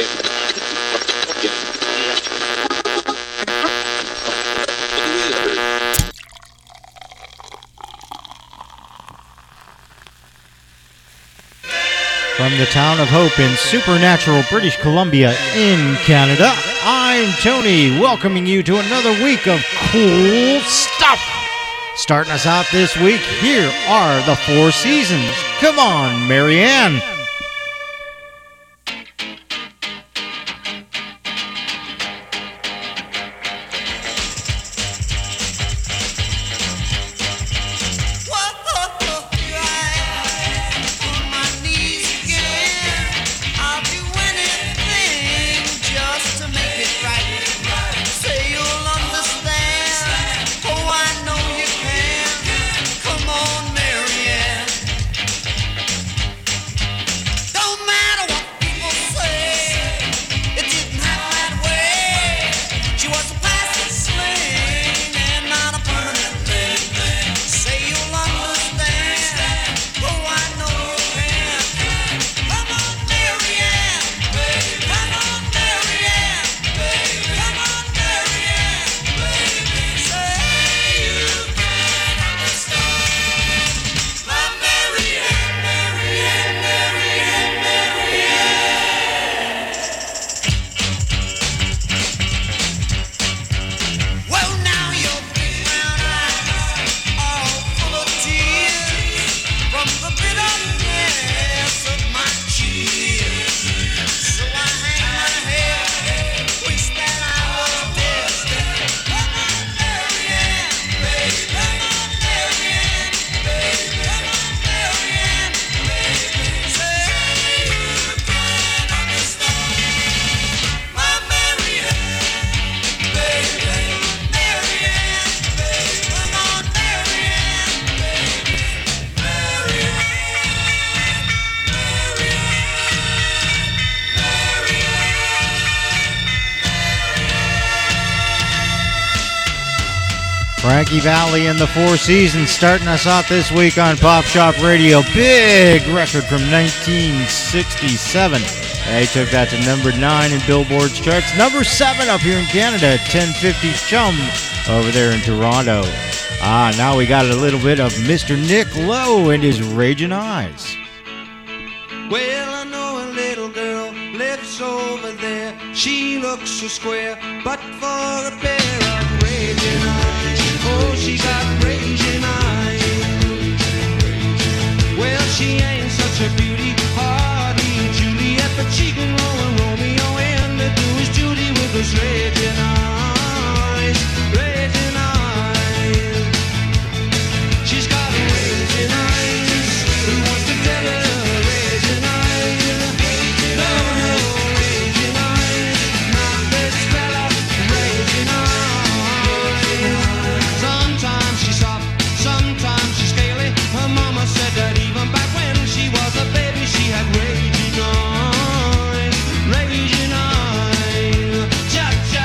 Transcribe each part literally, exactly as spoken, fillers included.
From the town of Hope in supernatural British Columbia in Canada, I'm Tony, welcoming you to another week of cool stuff. Starting us out this week, here are the Four Seasons. Come on, Marianne. Frankie Valli and the Four Seasons starting us out this week on Pop Shop Radio. Big record from nineteen sixty-seven. They took that to number nine in Billboard's charts. Number seven up here in Canada, ten fifty Chum over there in Toronto. Ah, now we got a little bit of Mister Nick Lowe and his Raging Eyes. Well, I know a little girl lives over there. She looks so square, but for a pair of raging eyes, oh, she got raging eyes. Well, she ain't such a beauty, hardly Juliet, but she can roll and Romeo, and to do is Judy with those raging eyes, raging eyes. She's got raging eyes. Who wants to tell her? Raging eyes. No, no, raging eyes. Not this fella, raging eyes. Sometimes she's soft, sometimes she's scaly. Her mama said that even back when she was a baby, she had raging eyes, raging eyes. Cha cha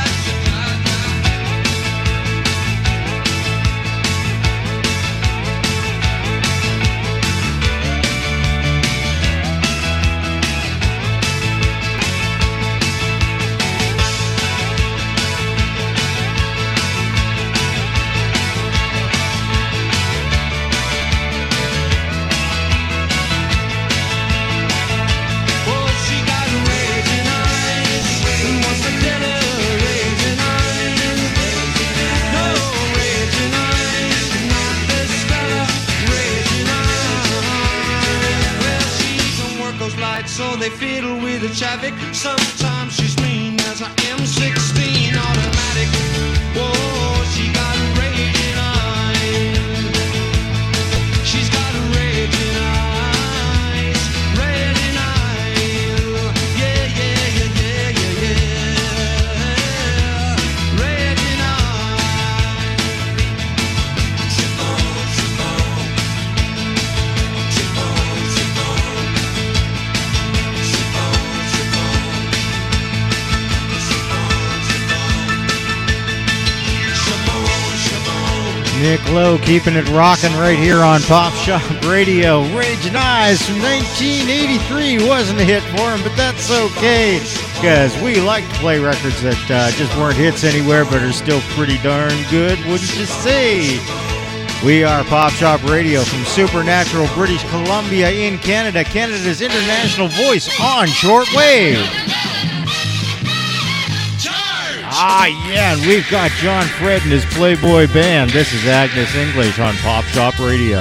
so they fiddle with the traffic. Sometimes she's mean as a M sixteen automatic. Whoa, she got raging eyes. She's got raging eyes, raging eyes. Yeah, yeah, yeah, yeah, yeah, yeah. Raging eyes. Chiffon, chiffon, chiffon, chiffon. Nick Lowe keeping it rocking right here on Pop Shop Radio. Raging Eyes from nineteen eighty-three wasn't a hit for him, but that's okay. because we like to play records that uh, just weren't hits anywhere but are still pretty darn good, wouldn't you say? We are Pop Shop Radio from Supernatural, British Columbia in Canada, Canada's international voice on shortwave. Ah, yeah, and we've got John Fred and his Playboy Band. This is Agnes English on Pop Shop Radio.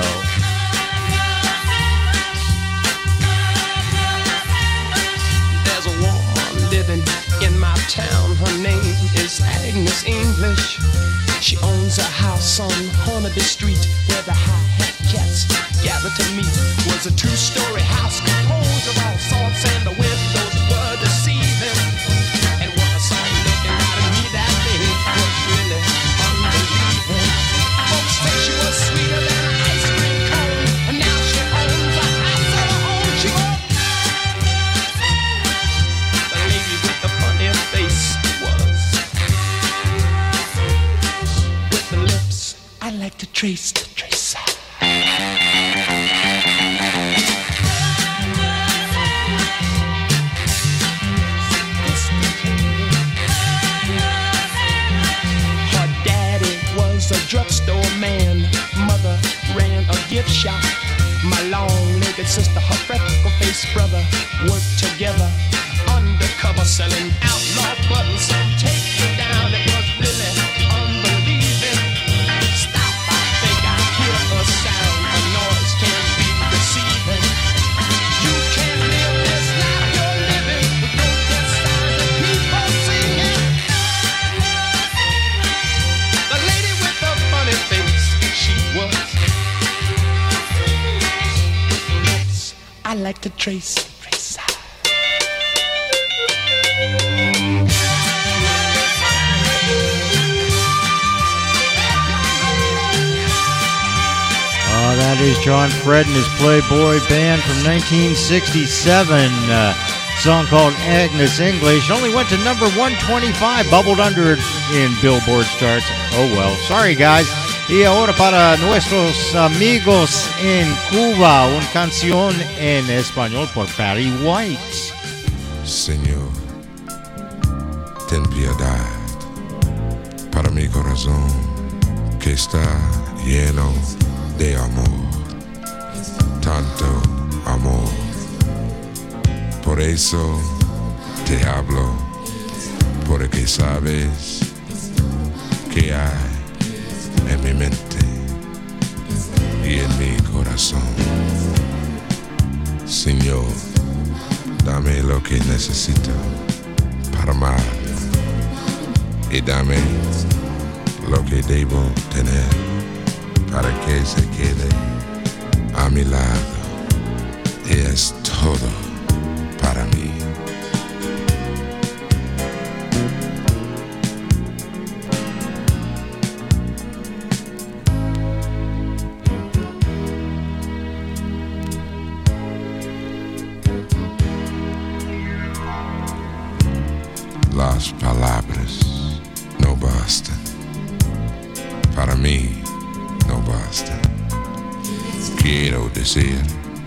There's a woman living in my town. Her name is Agnes English. She owns a house on Hornaby Street where the high-hat cats gather to meet. Was a two-story house composed of all sorts and the windows were deceiving. And what I saw looking out at me that day was really unbelieving. Folks say she was sweeter than an ice cream cone, and now she owns a house of her own. She was the lady with the funny face was with the lips I like to trace, to trace. A drugstore man, mother ran a gift shop. My long-legged sister, her freckle-faced brother worked together undercover, selling outlaw buttons. Some take you down, it was really unbelieving. Stop, I think I hear a sound. A noise can be deceiving. You can't live this life you're living with no good signs and people singing. The lady with the funny face, she was. I like to trace, trace. Oh, that is John Fred and his Playboy Band from nineteen sixty-seven. Uh, song called Agnes English. Only went to number one twenty-five, bubbled under it in Billboard charts. Oh well, sorry guys. Y ahora para nuestros amigos en Cuba, una canción en español por Barry White. Señor, ten piedad para mi corazón que está lleno de amor, tanto amor. Por eso te hablo, porque sabes que hay en mi mente y en mi corazón. Señor, dame lo que necesito para amar y dame lo que debo tener para que se quede a mi lado. Y es todo para mí. Las palabras no bastan, para mí no bastan. Quiero decir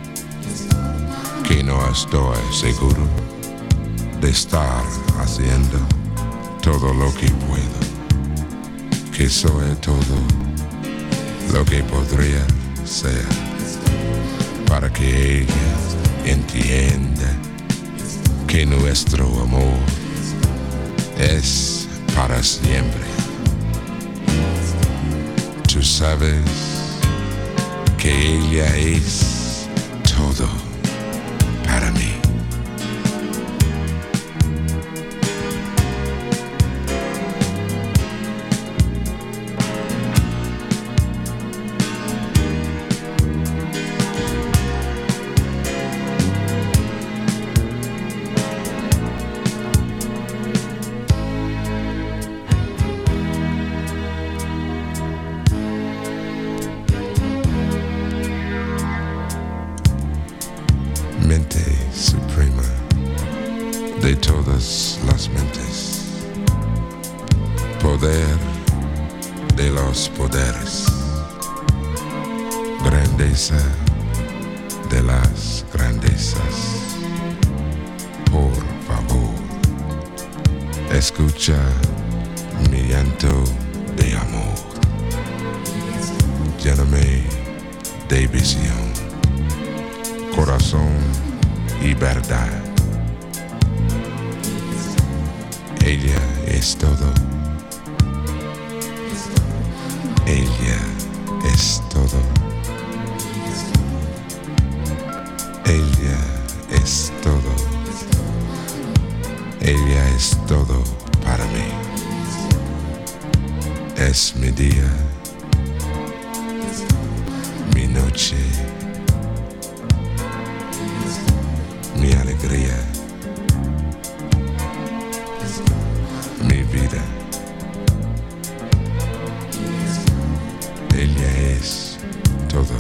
que no estoy seguro de estar haciendo todo lo que puedo, que soy todo lo que podría ser, para que ella entienda que nuestro amor es para siempre. Tú sabes que ella es todo para mí. Mente suprema de todas las mentes, poder de los poderes, grandeza de las grandezas. Por favor, Escucha mi llanto de amor. Lléname de visión, corazón y verdad. Ella es todo. Ella es todo. Ella es todo. Ella es todo para mí. Es mi día, mi noche, mi alegría, mi vida. Ella es todo.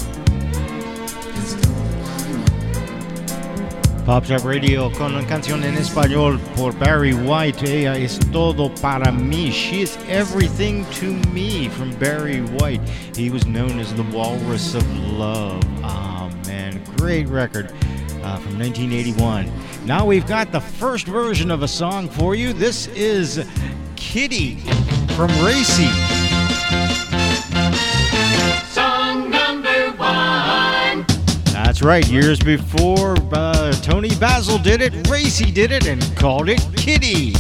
Pop Shop Radio con una canción en español por Barry White. Ella es todo para mí. She is everything to me, from Barry White. He was known as the Walrus of Love. Oh man, great record uh, from nineteen eighty-one. Now we've got the first version of a song for you. This is Kitty from Racy. That's right, years before uh, Tony Basil did it, Racy did it and called it Kitty.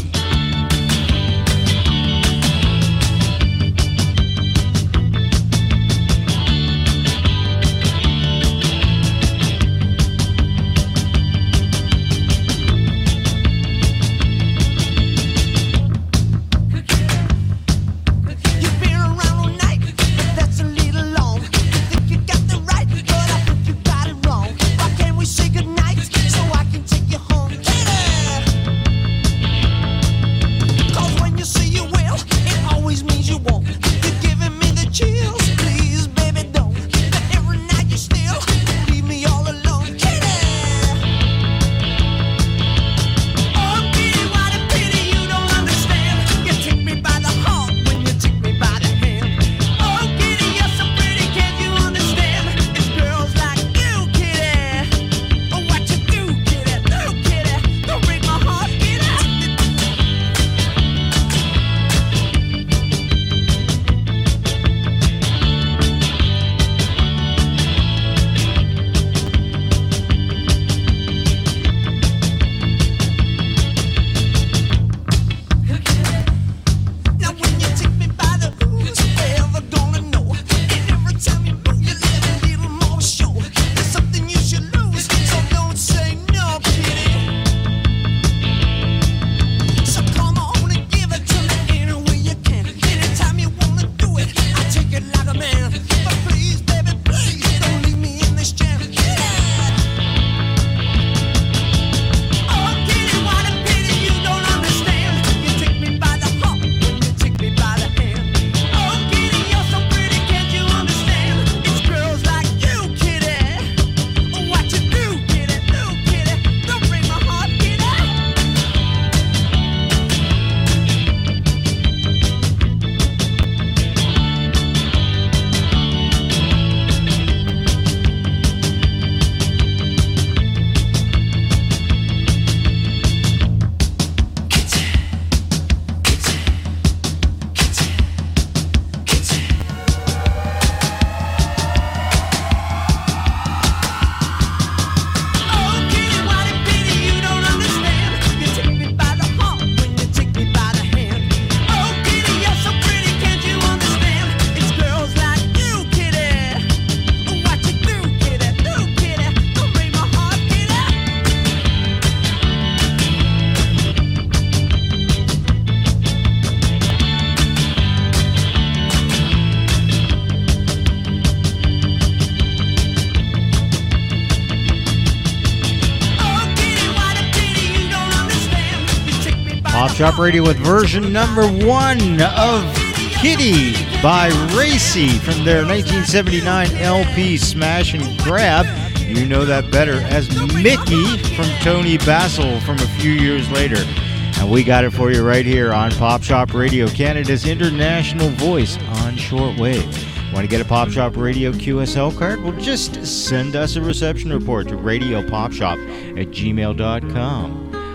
Pop Shop Radio with version number one of Kitty by Racy from their nineteen seventy-nine L P Smash and Grab. You know that better as Mickey from Tony Basil from a few years later. And we got it for you right here on Pop Shop Radio, Canada's international voice on shortwave. Want to get a Pop Shop Radio Q S L card? Well, just send us a reception report to radio pop shop at gmail dot com.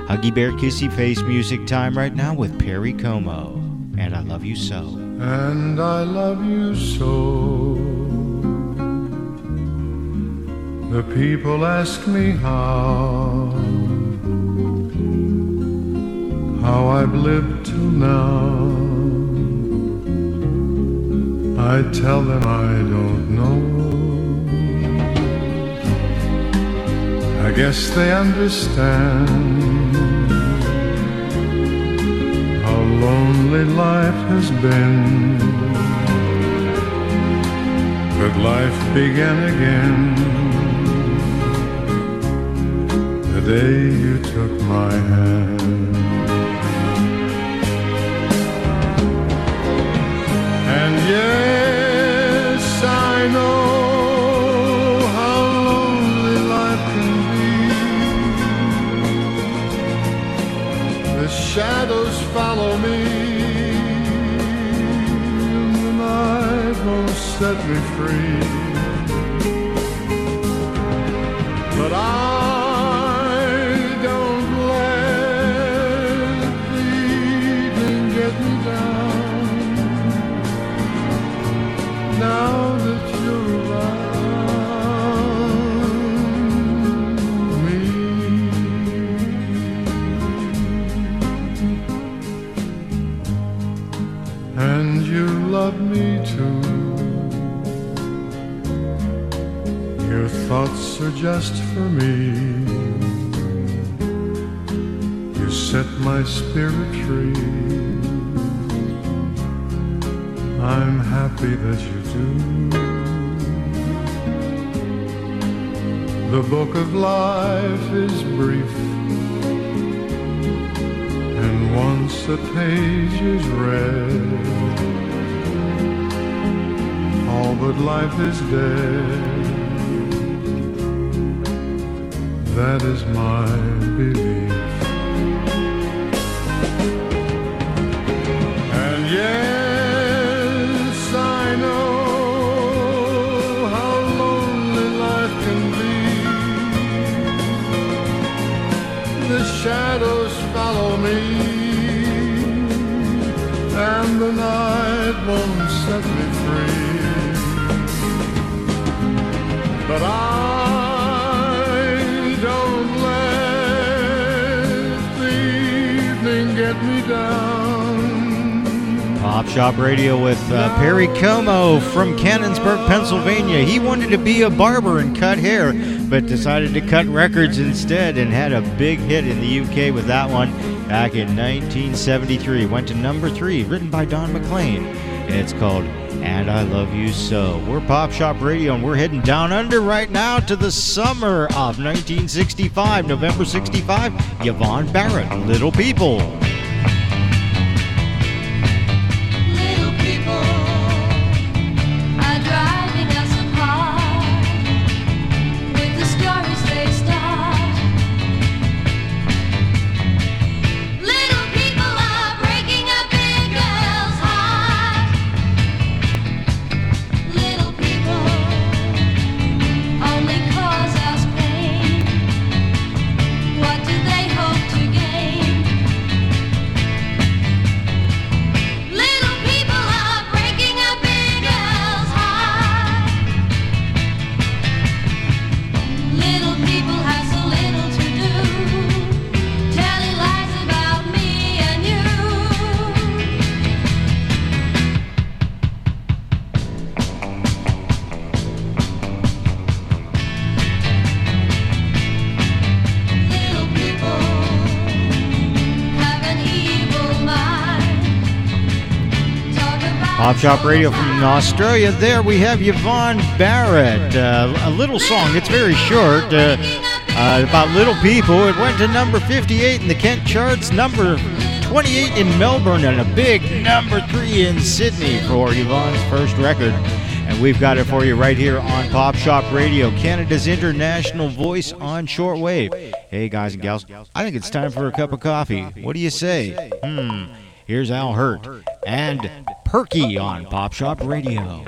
Huggy Bear Kissy Face music time right now with Perry Como. And I Love You So. And I love you so. The people ask me how, how I've lived till now. I tell them I don't know. I guess they understand how lonely life has been. But life began again the day you took my hand. And yes, I know how lonely life can be. The shadows follow me, and the night won't set me free. But I don't let the evening get me down. Now that you're around me, and you love me too. Your thoughts are just for me. You set my spirit free. I'm happy that you do. The book of life is brief, and once a page is read, all but life is dead. That is my belief. And yes, I know how lonely life can be. The shadows follow me, and the night won't set me free. But I don't let the evening get me down. Pop Shop Radio with uh, Perry Como from Canonsburg, Pennsylvania. He wanted to be a barber and cut hair, but decided to cut records instead and had a big hit in the U K with that one back in nineteen seventy-three. Went to number three, written by Don McLean. It's called And I Love You So. We're Pop Shop Radio, and we're heading down under right now to the summer of nineteen sixty-five, November sixty-five. Yvonne Barrett, Little People. Pop Shop Radio from Australia. There we have Yvonne Barrett. Uh, a little song. It's very short. Uh, uh, about little people. It went to number fifty-eight in the Kent charts, number twenty-eight in Melbourne, and a big number three in Sydney for Yvonne's first record. And we've got it for you right here on Pop Shop Radio, Canada's international voice on shortwave. Hey, guys and gals, I think it's time for a cup of coffee. What do you say? Hmm. Here's Al Hurt and Perky on Pop Shop Radio.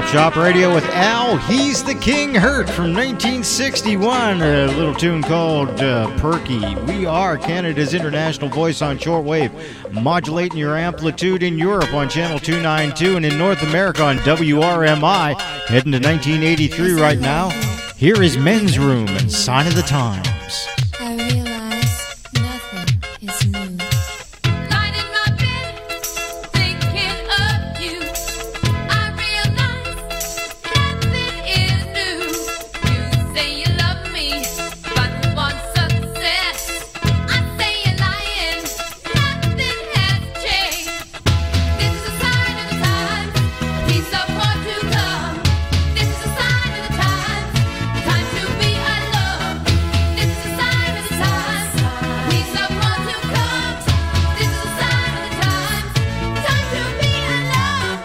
Shop Radio with Al, He's the King Hurt from nineteen sixty-one. A little tune called uh, Perky. We are Canada's international voice on shortwave, modulating your amplitude in Europe on channel two ninety-two and in North America on W R M I. Heading to nineteen eighty-three right now. Here is Men's Room and Sign of the Times. I realize nothing is new. Lying in my bed, thinking of you. I realize nothing is new. You say you love me, but want success. I say you're lying, nothing has changed. This is a sign of the times, a piece of more to come. This is a sign of the times, time to be alone. This is a sign of the times, a piece of more to come. This is a sign of the times, time to be alone.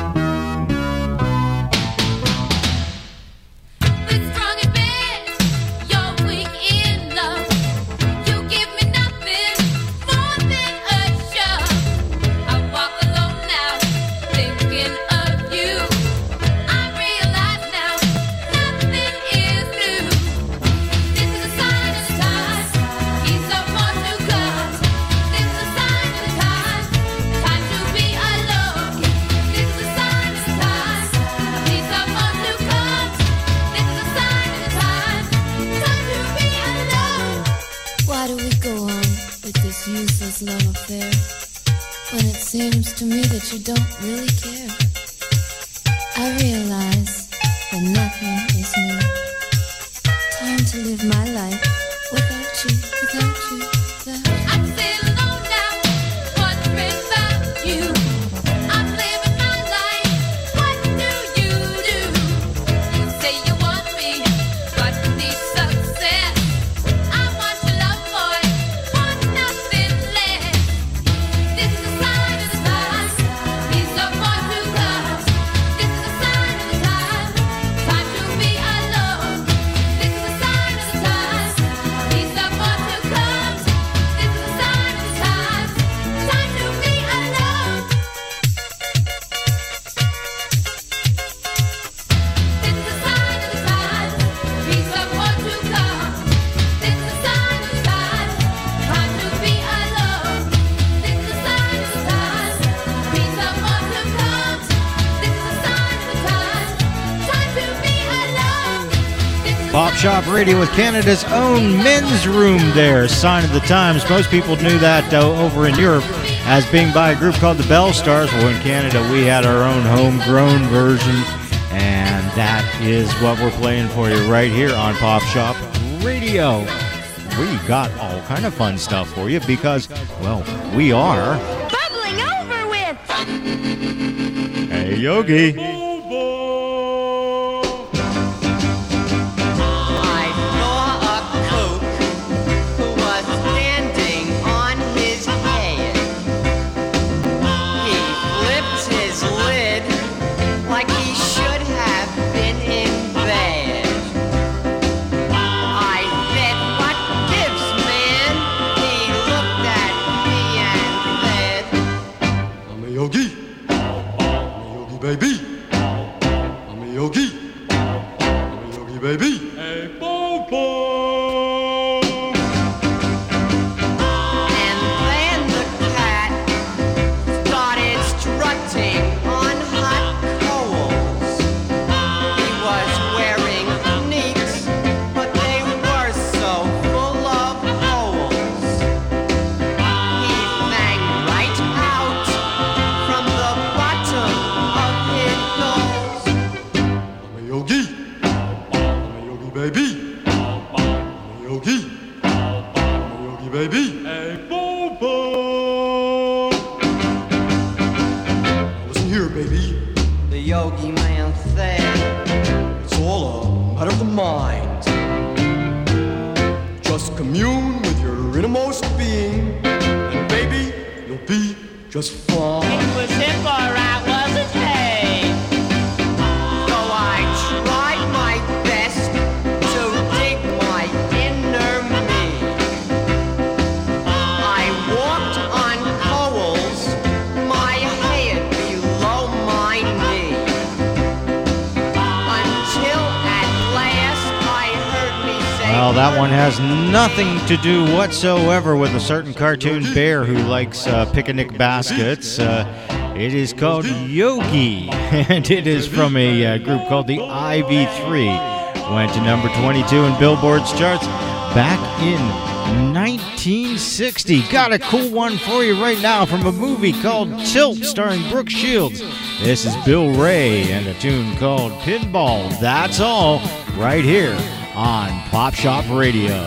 We're strong in bed, you're weak in love. You give me nothing more than a shove. I walk alone now, thinking of you. I realize now, nothing is new. This is a sign of the times, piece of more to come. This is a sign of the times, time to be alone. This is a sign of the times, piece of more to come. This is a sign of the times, time to be alone. Why do we go on with this useless love affair when it seems to me that you don't really care? I realize that nothing is new. Time to live my life without you, without you, without you. I'm still alone now, wondering about you. I'm living my life, what do you do? You say you want me, but need success. I want your love, boy, want nothing less. This is a sign of the times, piece of more to come. This is a sign of the times, time to be alone. This is a sign of the times, piece of more to come. This is a sign of the times, time to be alone. This is a sign of the times, piece of more to come. This is a sign of the times, time to be alone. This is a sign of the times, piece of more to come. This is a sign of the times, time to be alone. This is a Pop Shop Radio with Canada's own Men's Room there. Sign of the Times. Most people knew that uh, over in Europe as being by a group called the Bell Stars. Well, in Canada, we had our own homegrown version, and that is what we're playing for you right here on Pop Shop Radio. We got all kind of fun stuff for you because, well, we are... bubbling over with. Hey, Yogi. I saw a kook who was standing on his head. He flipped his lid like he should have been in bed. I said, "What gives, man?" He looked at me and said, I'm a yogi. I'm a yogi baby. I'm a yogi. I'm a yogi baby. and then the cat started strutting on hot coals. He was wearing sneaks, but they were so full of holes. He sang right out from the bottom of his nose. I'm a yogi. I'm a yogi baby. I'm a yogi. I'm a yogi baby. Listen here, baby. The yogi man said, It's all a matter of the mind. Just commune with your innermost being, and baby, you'll be just fine. it was him all right, wasn't he? So I tried my best to dig my inner me. I walked on coals, my head below my knee. Well, that one has nothing to do whatsoever with a certain cartoon bear who likes uh, picnic baskets. Uh, it is called Yogi, and it is from a uh, group called the I V three. Went to number twenty-two in Billboard's charts back in nineteen sixty. Got a cool one for you right now from a movie called Tilt, starring Brooke Shields. This is Bill Ray and a tune called Pinball. That's all right here on Pop Shop Radio.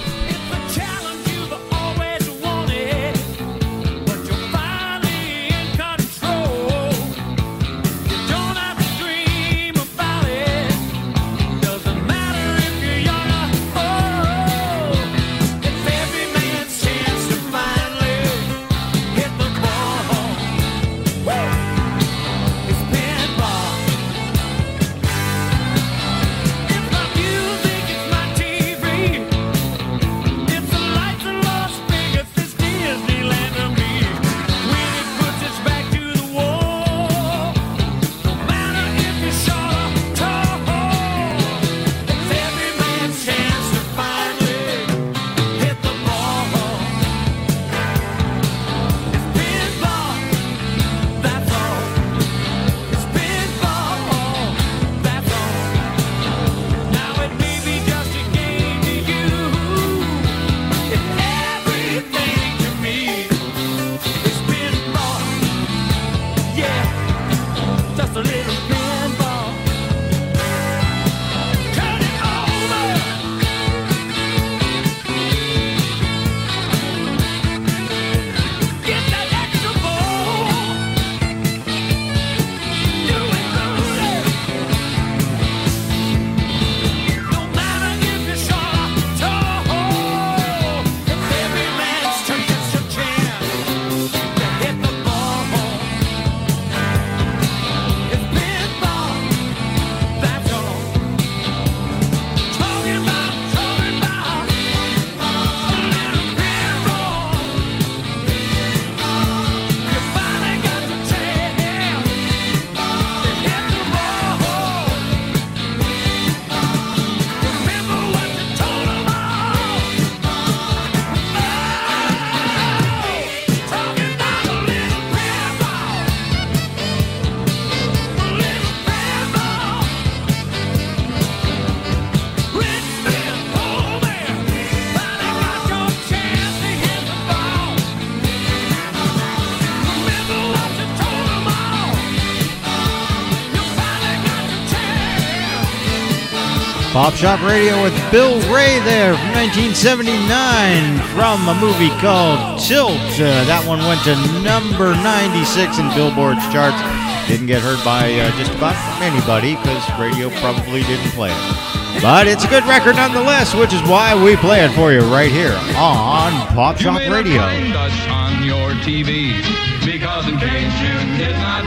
Pop Shop Radio with Bill Ray there from nineteen seventy-nine from a movie called Tilt. Uh, that one went to number ninety-six in Billboard's charts. Didn't get heard by uh, just about anybody because radio probably didn't play it. But it's a good record nonetheless, which is why we play it for you right here on Pop Shop Radio. You may not find us on your T V because in case you did not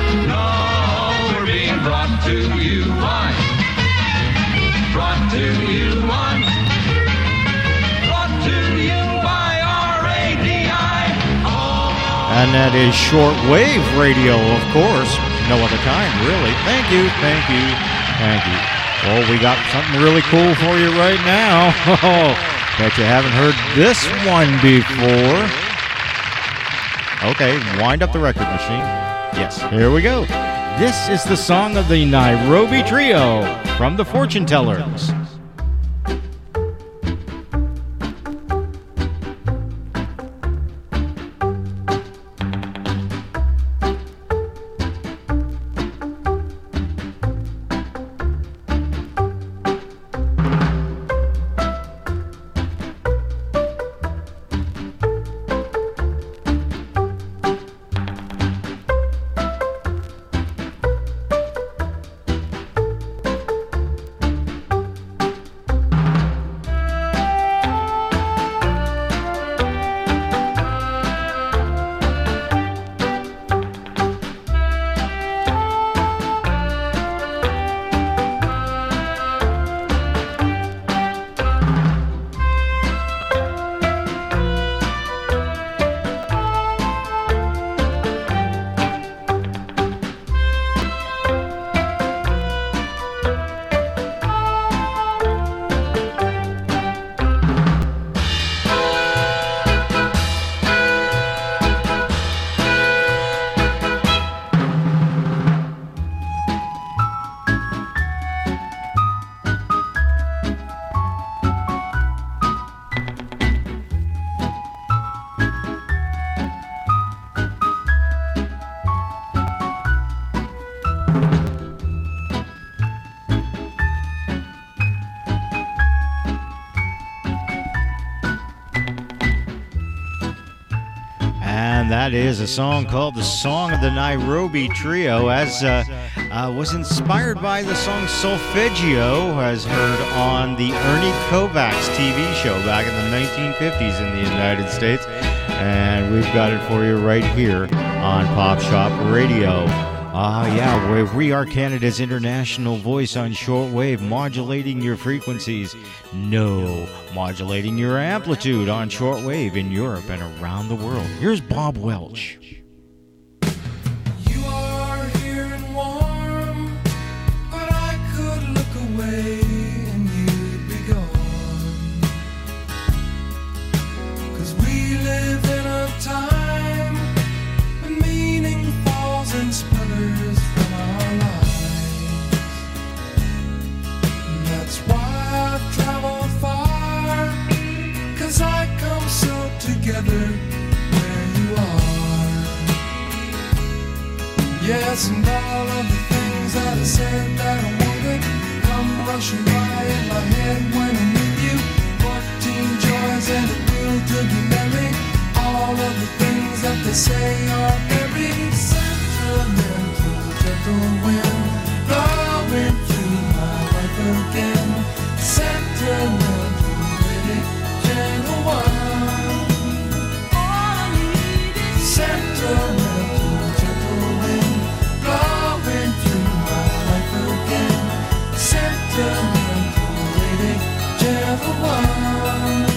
know, we're being brought to you by Brought to you on, brought to you by R A D I. Oh. And that is shortwave radio, of course. No other kind, really. Thank you, thank you, thank you. Well, we got something really cool for you right now. Oh, bet you haven't heard this one before. Okay, wind up the record machine. Yes, here we go. This is the song of the Nairobi Trio from the Fortune Tellers. and that is a song called The Song of the Nairobi Trio, as uh, uh, was inspired by the song Solfeggio, as heard on the Ernie Kovacs T V show back in the nineteen fifties in the United States. And we've got it for you right here on Pop Shop Radio. Ah, uh, yeah, we, we are Canada's international voice on shortwave, modulating your frequencies. No, modulating your amplitude on shortwave in Europe and around the world. Here's Bob Welch. You are here and warm, but I could look away and you'd be gone. 'Cause we live in a time when meaning falls and sputters from our lives. And that's why I've traveled far, 'cause I come so together where you are. Yes, and all of the things that I said that I wanted come rushing by in my head when I'm with you. Fourteen joys and a will to be merry. All of the things that they say are very sentimental, gentle wind blowing through my life again. Sentimental, pretty gentle one. All I need is sentimental, gentle wind blowing through my life again. Sentimental, pretty gentle one.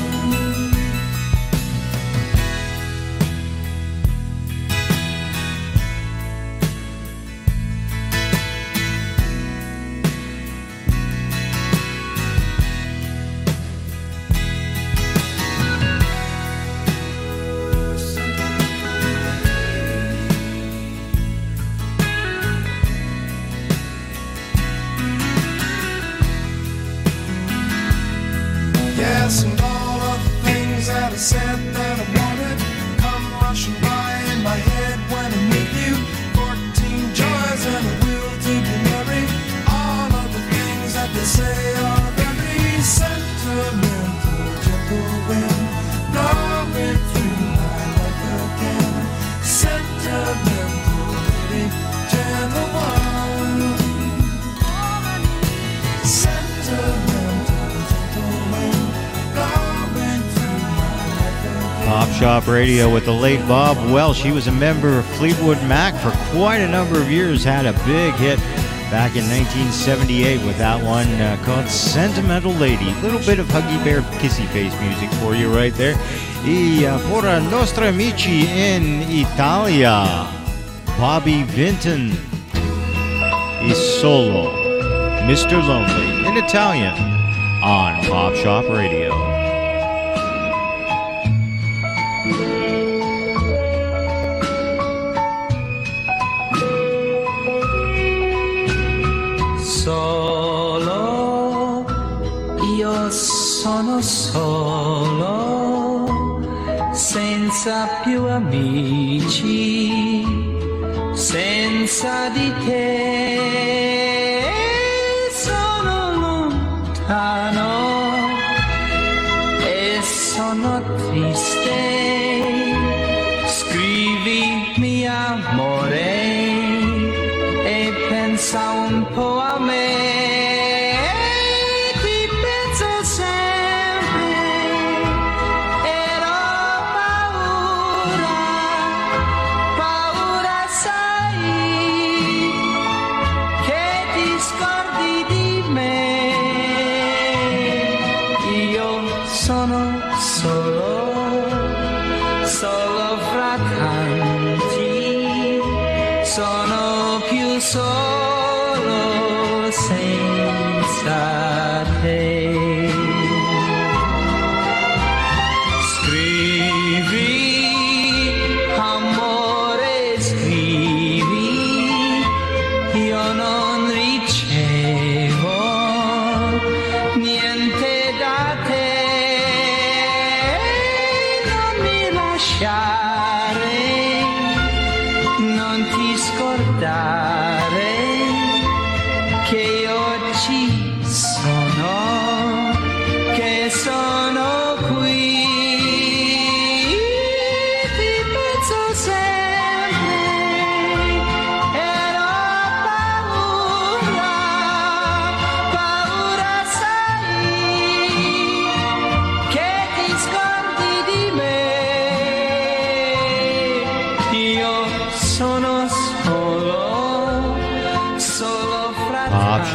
Yes, and all of the things that I said that I wanted come rushing by in my head when I'm with you. Fourteen joys and a will to be merry. All of the things that they say are very sentimental, gentle wind blowing through my life again. Sentimental, pretty gentle one. Sentimental, gentle wind. Pop Shop Radio with the late Bob Welch. He was a member of Fleetwood Mac for quite a number of years. Had a big hit back in nineteen seventy-eight with that one uh, called Sentimental Lady. Little bit of Huggy Bear kissy face music for you right there. E uh, for nostri amici in Italia, Bobby Vinton is solo, Mister Lonely in Italian on Pop Shop Radio. Solo, io sono solo, senza più amici, senza di te, sono lontano e sono triste. Scrivimi amore e pensa un po' a me, ti penso sempre ed ho paura, paura sai che ti scordi di me. Io sono solo, solo fra tanti, sono più solo senza te. Scrivi, amore, scrivi, io non ricevo niente da te. Non mi lasciare, non ti scordare,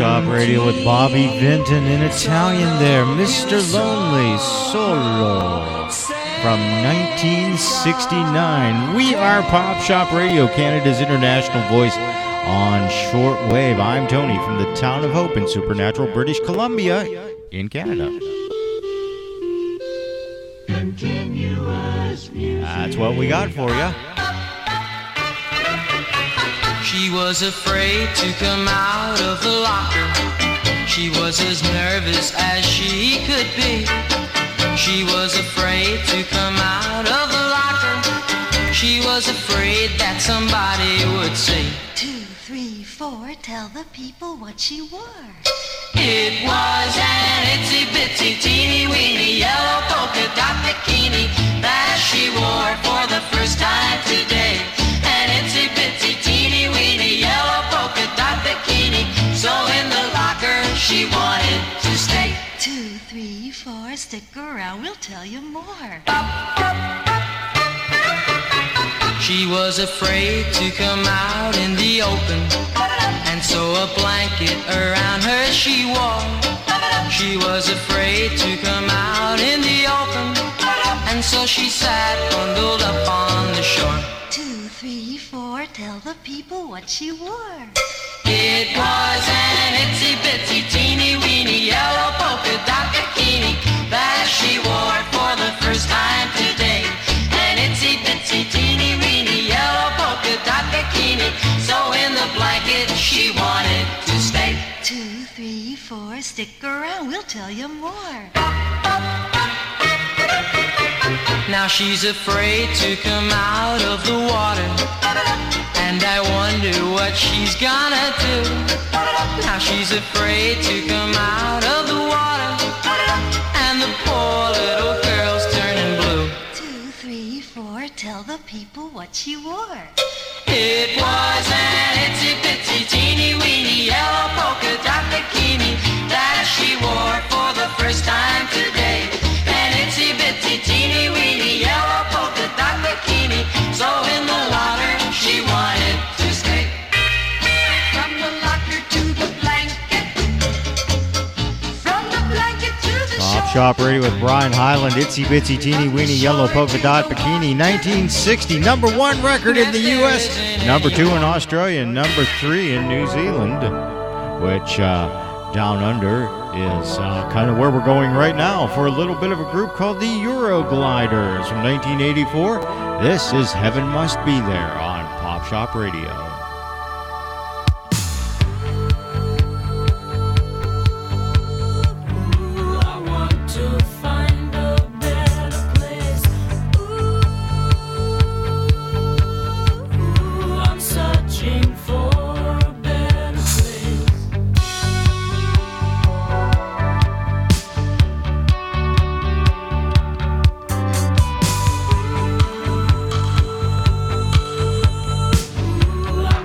Shop Radio with Bobby Vinton in Italian there. Mister Lonely Solo from nineteen sixty-nine. We are Pop Shop Radio, Canada's international voice on shortwave. I'm Tony from the town of Hope in Supernatural, British Columbia in Canada. That's what we got for you. She was afraid to come out of the locker. She was as nervous as she could be. She was afraid to come out of the locker. She was afraid that somebody would say, Two, three, four, tell the people what she wore. it was an itsy bitsy teeny weeny yellow polka dot bikini that she wore for the first time today. An itsy bitsy teeny weeny yellow polka dot bikini. So in the locker she wanted to stay. Two, three, four, stick around, we'll tell you more. She was afraid to come out in the open, and so a blanket around her she wore. She was afraid to come out in the open, and so she sat bundled up on the shore. Two, three, four, tell the people what she wore. It was an itsy bitsy teeny weeny yellow polka dot bikini that she wore for the first time today. An itsy bitsy teeny weeny yellow polka dot bikini. So in the blanket she wanted to stay. Two, three, four, stick around, we'll tell you more. Now she's afraid to come out of the water, and I wonder what she's gonna do. Now she's afraid to come out of the water, and the poor little girl's turning blue. Two, three, four, tell the people what she wore. It was an itsy bitsy teeny weeny yellow polka dot bikini that she wore for the first time today. An itsy bitsy teeny weeny yellow polka dot bikini. So in the locker she wanted to stay. From the locker to the blanket, from the blanket to the Pop Shop Radio with Brian Hyland, Itsy Bitsy Teeny Weeny Yellow Polka Dot Bikini, nineteen sixty, number one record in the U S, number two in Australia, and number three in New Zealand, which uh, down under is uh, kind of where we're going right now for a little bit of a group called the Eurogliders from nineteen eighty-four. This is Heaven Must Be There on Pop Shop Radio. I'm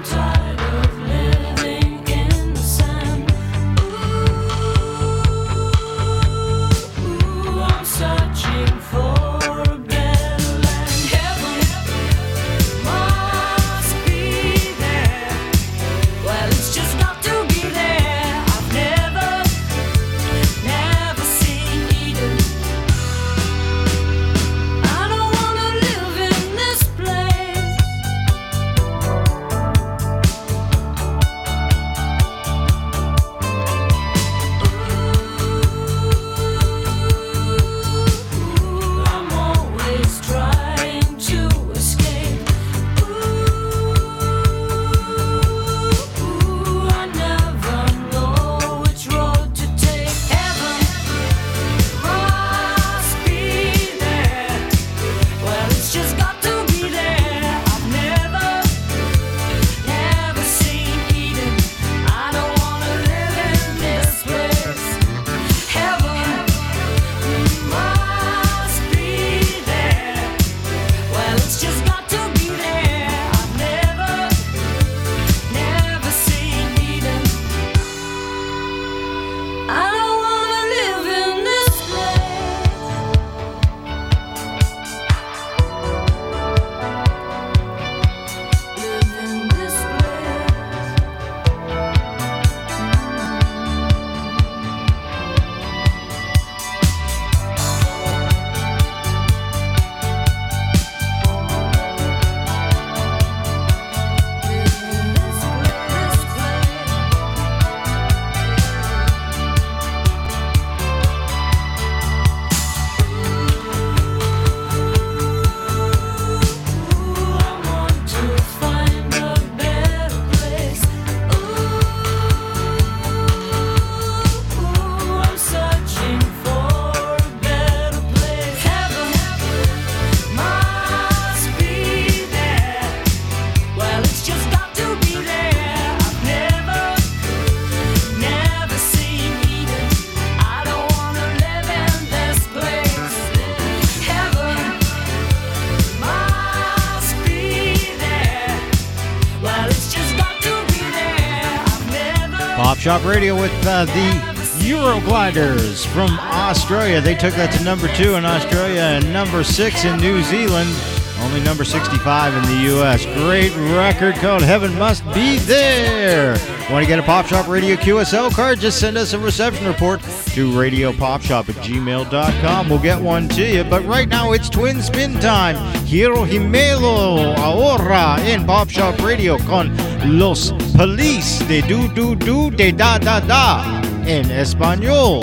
Shop Radio with uh, the Eurogliders from Australia. They took that to number two in Australia and number six in New Zealand. Only number sixty-five in the U S. Great record called Heaven Must Be There. Want to get a Pop Shop Radio Q S L card? Just send us a reception report to radio pop shop at gmail dot com. We'll get one to you. But right now it's Twin Spin time. Hiro Himelo ahora en Pop Shop Radio con Los Police de Du Du Du de Da Da Da en español.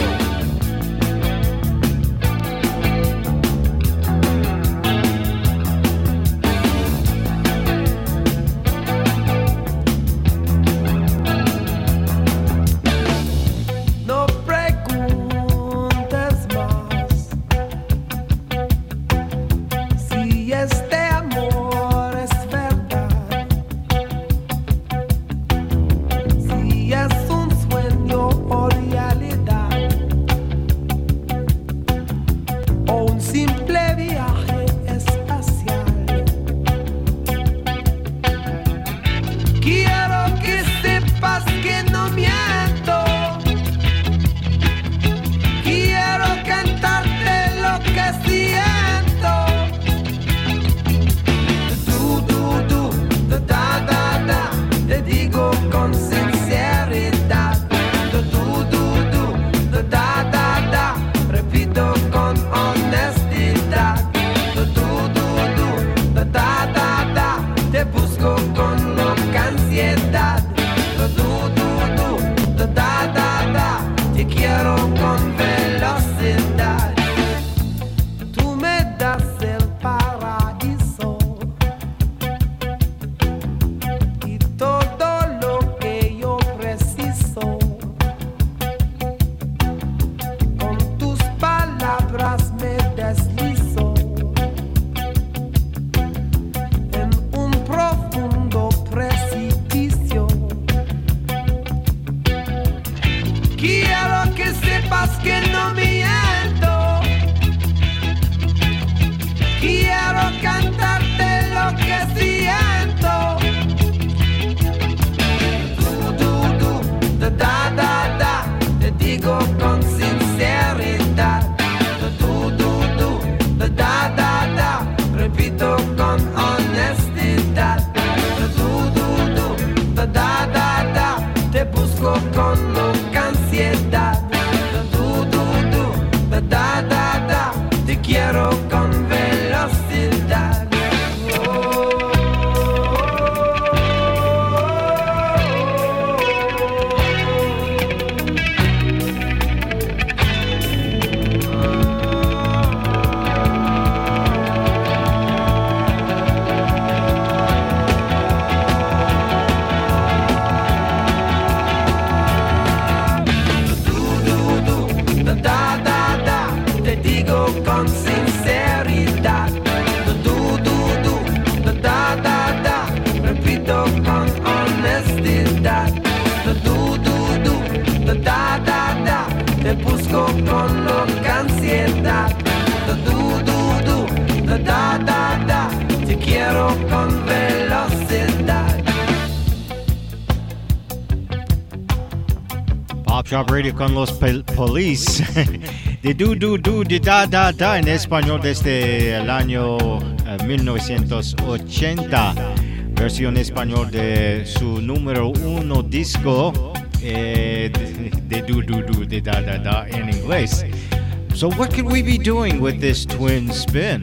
Shop Radio con los Police de Du Du Du de Da Da Da en español desde el año uh, mil novecientos ochenta, versión español de su número uno disco eh, de, de Du Du Du de Da Da Da en inglés. So what could we be doing with this twin spin?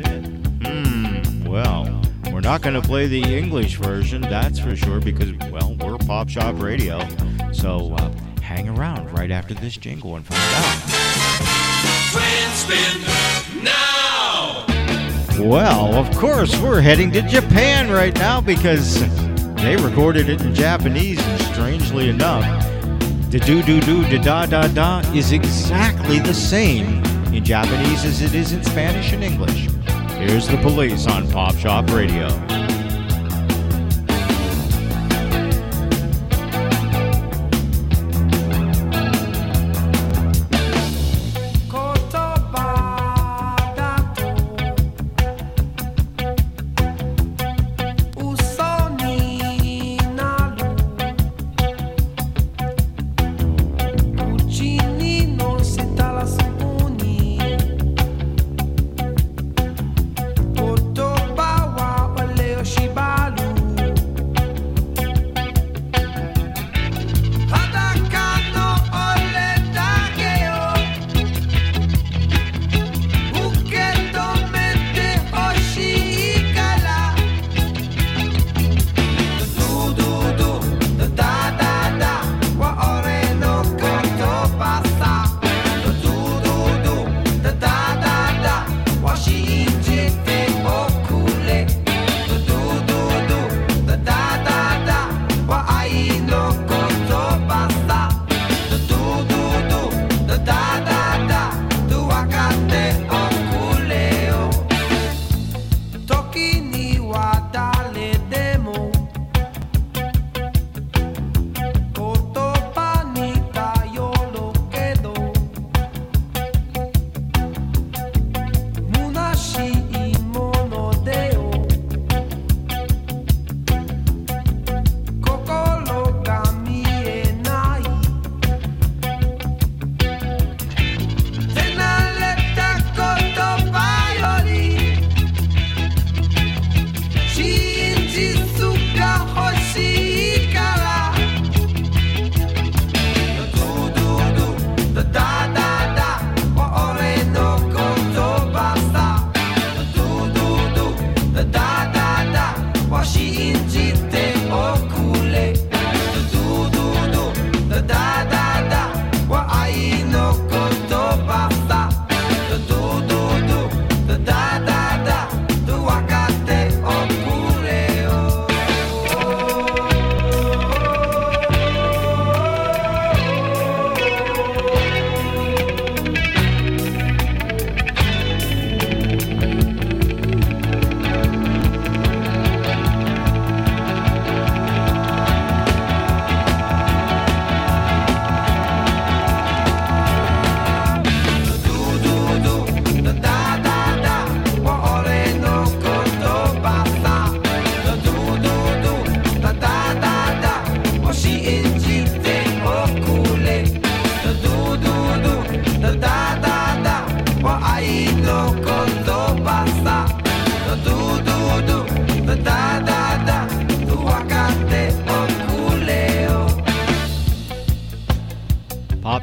Hmm, well, we're not going to play the English version, that's for sure, because, well, we're Pop Shop Radio. So, uh, hang around right after this jingle and find out. Twin spin now! Well, of course, we're heading to Japan right now because they recorded it in Japanese, and strangely enough, the do do do da da da da is exactly the same in Japanese as it is in Spanish and English. Here's the Police on Pop Shop Radio.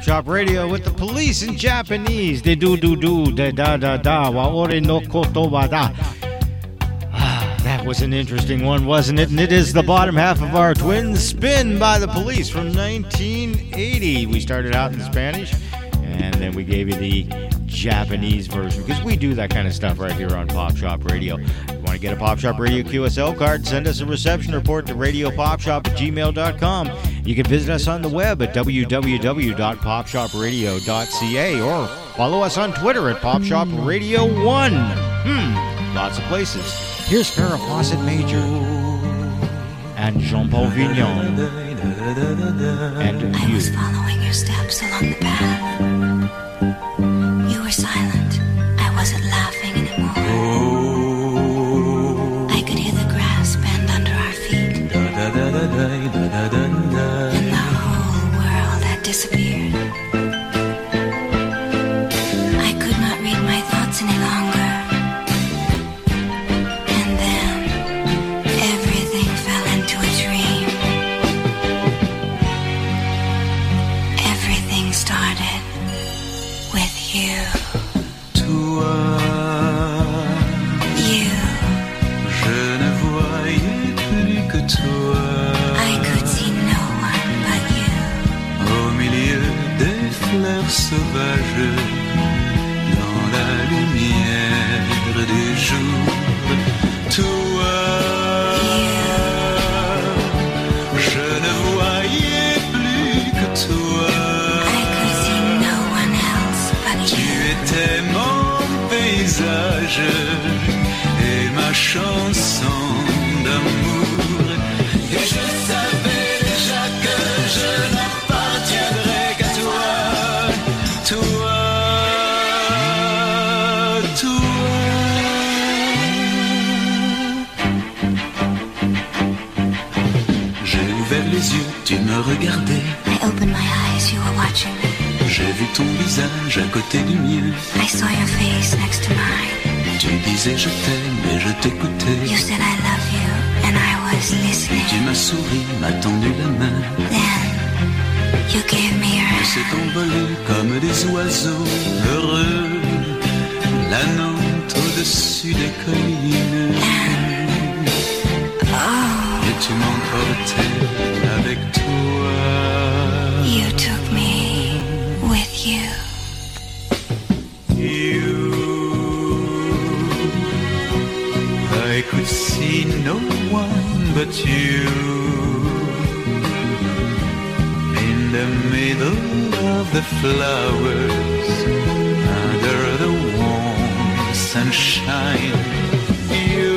Pop Shop Radio with the Police in Japanese. De do do do de da da da wa ore no koto wa da. Ah, that was an interesting one, wasn't it? And it is the bottom half of our Twin Spin by the Police from nineteen eighty. We started out in Spanish, and then we gave you the Japanese version, because we do that kind of stuff right here on Pop Shop Radio. If you want to get a Pop Shop Radio Q S L card, send us a reception report to radio pop shop at gmail dot com. You can visit us on the web at w w w dot pop shop radio dot c a or follow us on Twitter at Pop Shop Radio one. Hmm, lots of places. Here's Farrah Fawcett Major and Jean-Paul Vignon and I you. was following your steps along the path. You were silent. I wasn't laughing anymore. I could hear the grass bend under our feet. And the whole world had disappeared. I could not read my thoughts any longer. And then everything fell into a dream. Everything started with you. Toi, You. je ne voyais plus que toi. I could see no one but you. Au milieu des fleurs sauvages, dans la lumière du jour. Toi, je ne voyais plus que toi. I could see no one else but Tu you. étais mon paysage et ma chanson d'amour. Et je savais déjà que je n'appartiendrais qu'à toi. Toi, toi. J'ai ouvert les yeux, tu me regardais. I opened my eyes, you were watching me. J'ai vu ton visage à côté du mien. I saw your face next to mine. Tu disais je t'aime et je t'écoutais. You said I love you, and I was listening. Tu m'as souri, m'as tendu la main. Then, you gave me your Tu hand. s'est envolé comme des oiseaux heureux. La note au-dessus des collines. Oh, Et tu m'emportais avec toi. you took me with you. You, I could see no one but you. In the middle of the flowers, under the warm sunshine. You,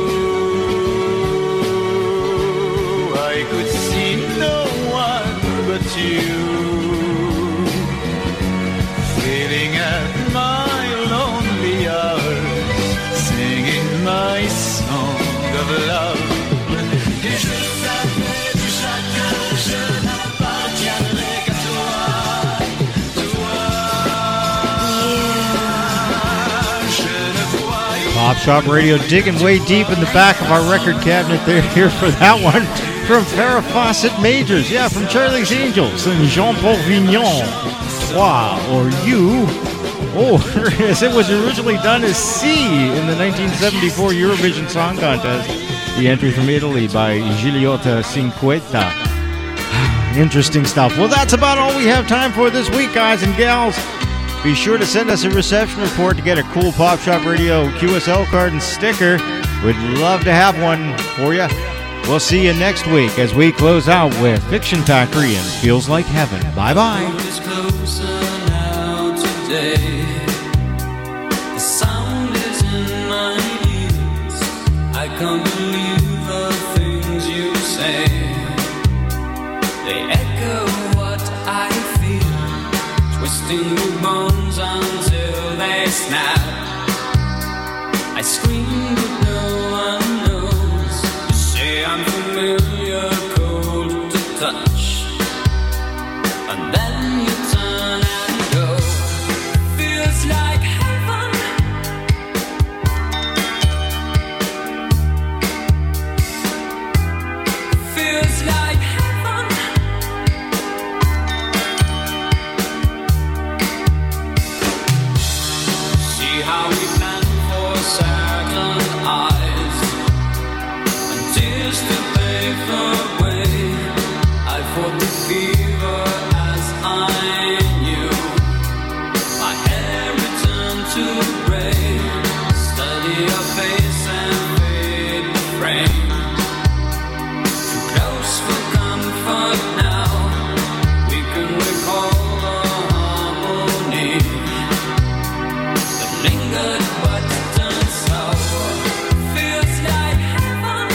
I could see no one but you. Feeling at my lonely hours, singing my song of love. Et je savais déjà que je n'appartiendrais qu'à toi. Toi, je ne voyais Pop Shop Radio digging way deep in the back of our record cabinet there here for that one from Farrah Fawcett Majors. Yeah, from Charlie's Angels and Jean-Paul Vignon. Toi or You. Oh, as it was originally done as C in the nineteen seventy-four Eurovision Song Contest. The entry from Italy by Giulietta Cinquetta. Interesting stuff. Well, that's about all we have time for this week, guys and gals. Be sure to send us a reception report to get a cool Pop Shop Radio Q S L card and sticker. We'd love to have one for you. We'll see you next week as we close out with Fiction Takri and Feels Like Heaven. Bye-bye. It's closer now today. The sound is in my ears. I can't believe the things you say. They echo what I feel, twisting the bones until they snap. I scream but no one knows. You say I'm familiar, cold to touch, and then you turn and go. Feels like heaven. Feels like heaven. saddened eyes and tears to pave the way. I fought the fever as I knew. My hair returned to gray. Study your face and fade the frame. Too close for comfort now. We can recall the harmony that lingered but turned sour. Feels like heaven.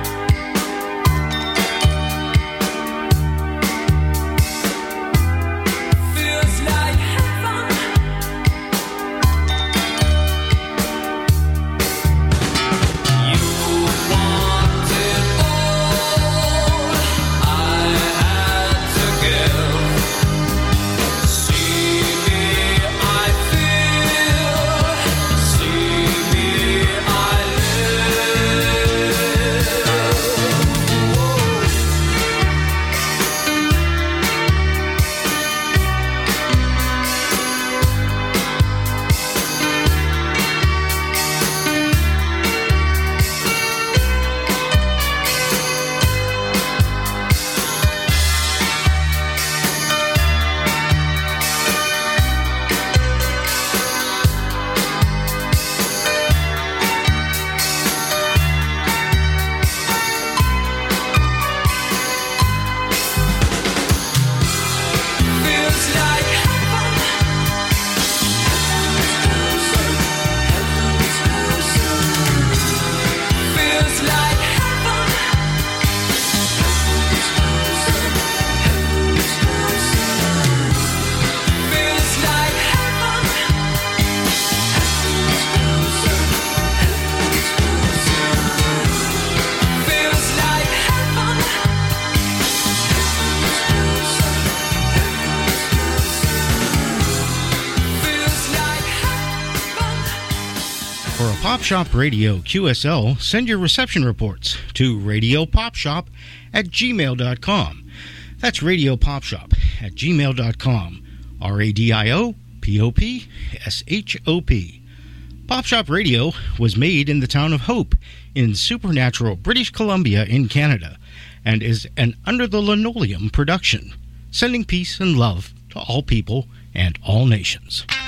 Feels like heaven. You wanted all I had to give. See me, I feel. See me, I live. Feels like heaven. Feels like heaven. Feels like heaven. Feels like heaven. Feels like heaven. For a Pop Shop Radio Q S L, send your reception reports to radiopopshop at gmail dot com. That's radiopopshop at gmail dot com. R A D I O P O P S H O P. Pop Shop Radio was made in the town of Hope in Supernatural, British Columbia in Canada, and is an Under the Linoleum production, sending peace and love to all people and all nations.